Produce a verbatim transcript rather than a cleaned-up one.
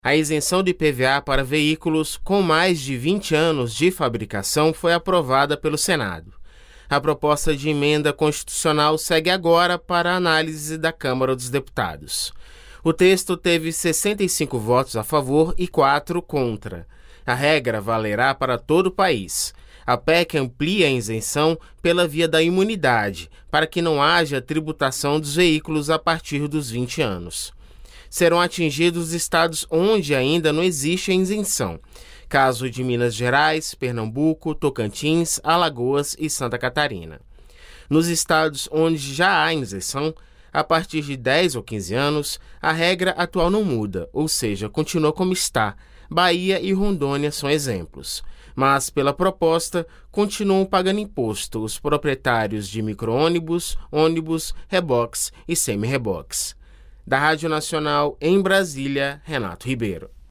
A isenção de I P V A para veículos com mais de vinte anos de fabricação foi aprovada pelo Senado. A proposta de emenda constitucional segue agora para a análise da Câmara dos Deputados. O texto teve sessenta e cinco votos a favor e quatro contra. A regra valerá para todo o país. A P E C amplia a isenção pela via da imunidade, para que não haja tributação dos veículos a partir dos vinte anos. Serão atingidos os estados onde ainda não existe a isenção, caso de Minas Gerais, Pernambuco, Tocantins, Alagoas e Santa Catarina. Nos estados onde já há isenção, a partir de dez ou quinze anos, a regra atual não muda, ou seja, continua como está. Bahia e Rondônia são exemplos. Mas, pela proposta, continuam pagando imposto os proprietários de micro-ônibus, ônibus, reboques e semi-reboques. Da Rádio Nacional, em Brasília, Renato Ribeiro.